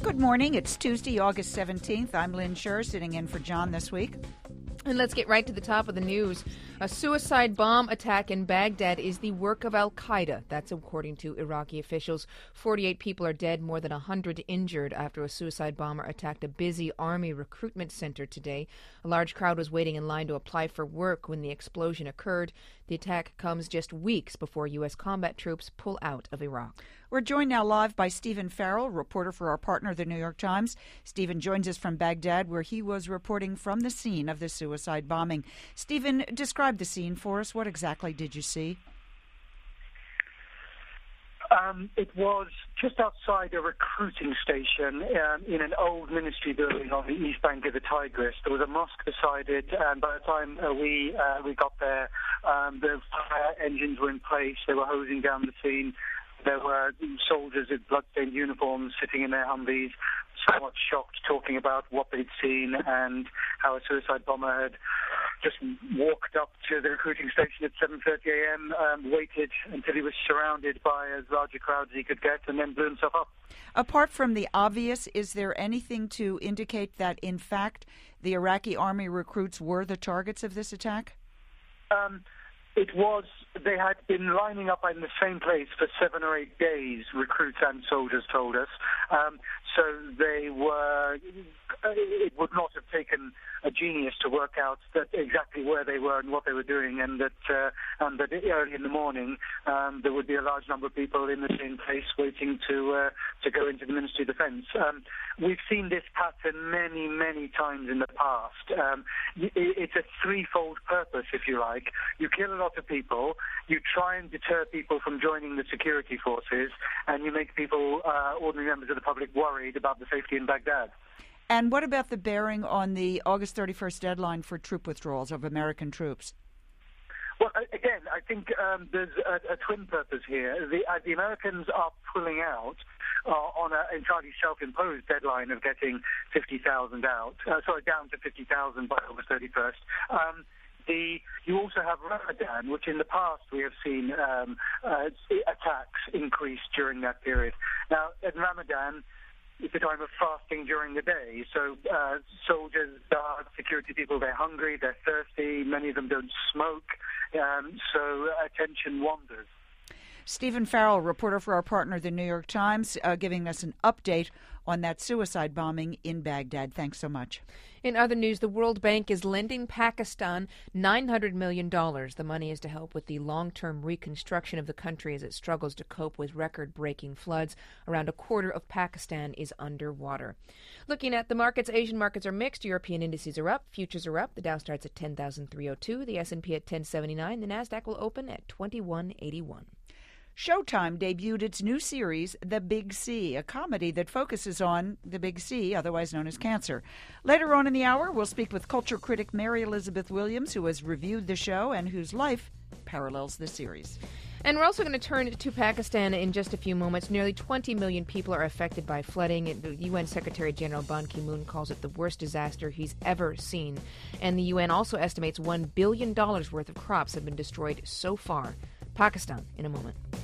Good morning. It's Tuesday, August 17th. I'm Lynn Scher, sitting in for John this week. And let's get right to the top of the news. A suicide bomb attack in Baghdad is the work of al-Qaeda. That's according to Iraqi officials. 48 people are dead, more than 100 injured after a suicide bomber attacked a busy army recruitment center today. A large crowd was waiting in line to apply for work when the explosion occurred. The attack comes just weeks before U.S. combat troops pull out of Iraq. We're joined now live by Stephen Farrell, reporter for our partner, The New York Times. Stephen joins us from Baghdad, where he was reporting from the scene of the suicide bombing. Stephen, describe the scene for us. What exactly did you see? It was just outside a recruiting station in an old ministry building on the east bank of the Tigris. There was a mosque beside it, and by the time we got there, the fire engines were in place. They were hosing down the scene. There were soldiers in blood-stained uniforms sitting in their Humvees, somewhat shocked, talking about what they'd seen and how a suicide bomber had just walked up to the recruiting station at 7:30 a.m., waited until he was surrounded by as large a crowd as he could get, and then blew himself up. Apart from the obvious, is there anything to indicate that, in fact, the Iraqi army recruits were the targets of this attack? They had been lining up in the same place for 7 or 8 days, recruits and soldiers told us. So they were, it would not have taken a genius to work out that exactly where they were and what they were doing, and that early in the morning there would be a large number of people in the same place waiting to go into the Ministry of Defence. We've seen this pattern many, many times in the past. It's a threefold purpose, if you like. You kill a lot of people, you try and deter people from joining the security forces, and you make people, ordinary members of the public, worried about the safety in Baghdad. And what about the bearing on the August 31st deadline for troop withdrawals of American troops? Well, again, I think there's a twin purpose here. The Americans are pulling out on an entirely self-imposed deadline of getting 50,000 down to 50,000 by August 31st. You also have Ramadan, which in the past we have seen attacks increase during that period. Now, at Ramadan, it's a time of fasting during the day, so soldiers, guards, security people, they're hungry, they're thirsty, many of them don't smoke, so attention wanders. Stephen Farrell, reporter for our partner, The New York Times, giving us an update on that suicide bombing in Baghdad. Thanks so much. In other news, the World Bank is lending Pakistan $900 million. The money is to help with the long-term reconstruction of the country as it struggles to cope with record-breaking floods. Around a quarter of Pakistan is underwater. Looking at the markets, Asian markets are mixed. European indices are up. Futures are up. The Dow starts at 10,302. The S&P at 1079. The Nasdaq will open at 2181. Showtime debuted its new series, The Big C, a comedy that focuses on the Big C, otherwise known as cancer. Later on in the hour, we'll speak with culture critic Mary Elizabeth Williams, who has reviewed the show and whose life parallels the series. And we're also going to turn to Pakistan in just a few moments. Nearly 20 million people are affected by flooding. The UN Secretary General Ban Ki-moon calls it the worst disaster he's ever seen. And the UN also estimates $1 billion worth of crops have been destroyed so far. Pakistan in a moment.